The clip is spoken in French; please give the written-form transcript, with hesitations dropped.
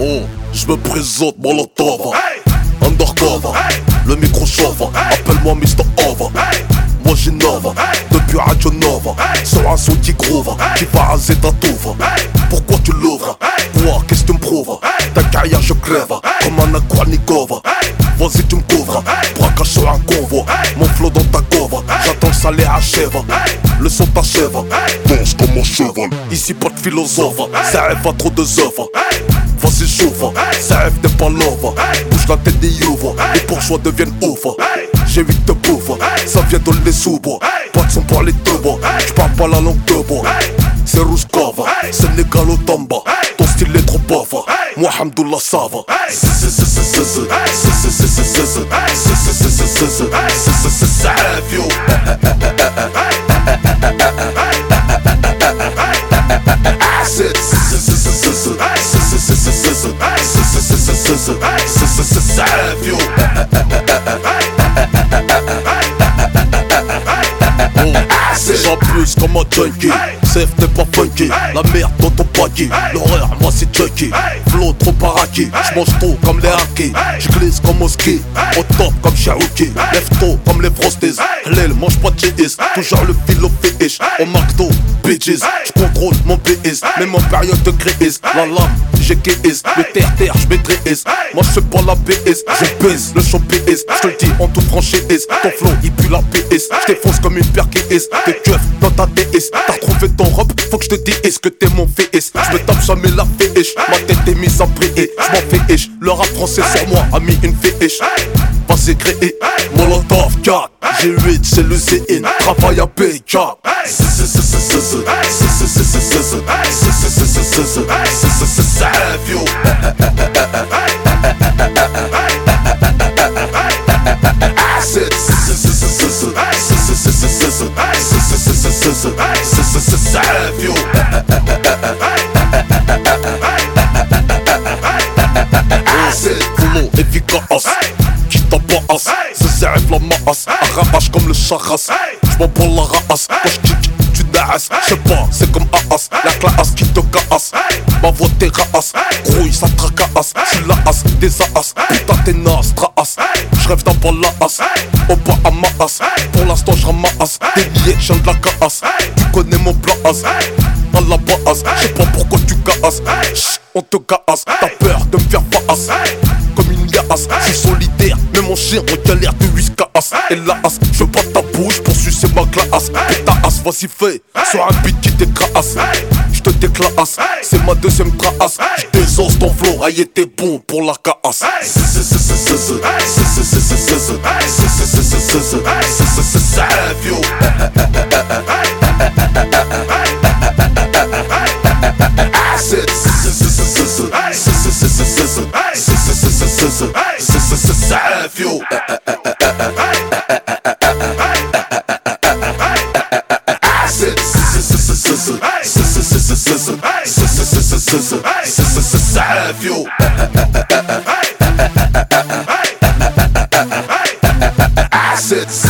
Oh, je me présente Molotov, undercover, le micro chauffe, appelle-moi Mr. Over. Moi j'innove, depuis Radio Nova, sur un son qui groove, qui va raser ta touve. Pourquoi tu l'ouvres? Quoi, qu'est-ce que tu me prouves? Ta carrière je crève, comme un Akwarnikov. Vas-y tu me couvres, braquage sur un convoi. Mon flow dans ta cove, j'attends que ça les achève. Le son t'achève, danse comme un cheval. Ici pas de philosophe, ça rêve à trop de œuvres. Vas-y chauffe, ça rêve n'est pas love. Bouge la tête des youves, les bourgeois deviennent ouf. J'ai 8 de bouffe, ça vient de les sous-bois. Pas de son pour les deux bois, j'parle pas la langue de bois. C'est Rouskova, c'est Négalo Tamba. Ton style est trop bof, moi Hamdoullah ça va. J'en plus comme un junkie, safe n'est pas funky. La merde dans ton paquet, l'horreur moi c'est Chucky. Flow trop paraki, j'mange trop comme les hackers. J'glisse comme au ski, au top comme Cherokee. Lève tôt comme les frosties, Hlel mange pas de GS. Toujours le philo fétiche, au McDo, bitches. J'contrôle mon PS, même en période de crise. La lame, j'ai KS, le terre-terre j'maîtrise. Moi j'fais pas la PS, je pèse le champ PS. J'te le dis en toute franchise, ton flow il pue la PS. J't'effonce comme une paire KS, t'es keuf dans ta DS. T'as retrouvé ton robe, faut que j'te dise que t'es mon VS. J'me tape jamais la féiche, ma tête est mise à prier. J'm'en fais ish, le rap français sur moi a mis une féiche. Passé créé, Molotov 4, G8 c'est le CN, travail à PK. Flow efficace, qui tabasse, ça s'arrête la masse, arrache comme le charras. J'm'en prends la race, quand j'kick tu nasses. J'sais pas, c'est comme Aas, la classe qui te casse. Ma voix terrasse, grouille ça tracasse. J'suis la as, des as, putain t'es naze, traas. J'rêve d'avoir la as, au bas à ma as. Pour l'instant j'ramasse, des billets j'en de la casse. Tu connais mon place, à la base. J'sais pas pourquoi tu casses, chut, on te casse. T'as peur de me faire face, comme une liasse. J'suis solidaire, mais mon chien en galère de whiskas. Et la as, j'veux pas ta bouche pour sucer ma glace. Et ta as, vas-y fais, sur un beat qui t'écrase. J'te déclasse, c'est ma deuxième trace. J'désose ton flow, aïe t'es bon pour la casse. Acid.